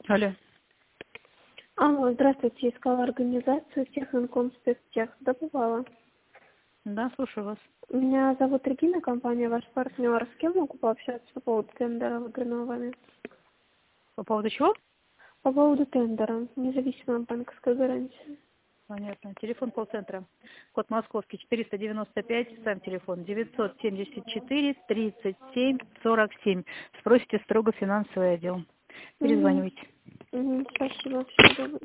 Алло. Алло, здравствуйте, искала организацию Техинком Спецтех. Добывала. Да, слушаю вас. Меня зовут Регина, компания ваш партнер. С кем могу пообщаться по поводу тендера выигранного вами? По поводу чего? По поводу тендера. Независимая банковская гарантия. Понятно. Телефон колл-центра. Код московский 495, сам телефон 974 37 47. Спросите строго финансовый отдел. Угу. Перезванивайте. Угу. Спасибо, всего доброго.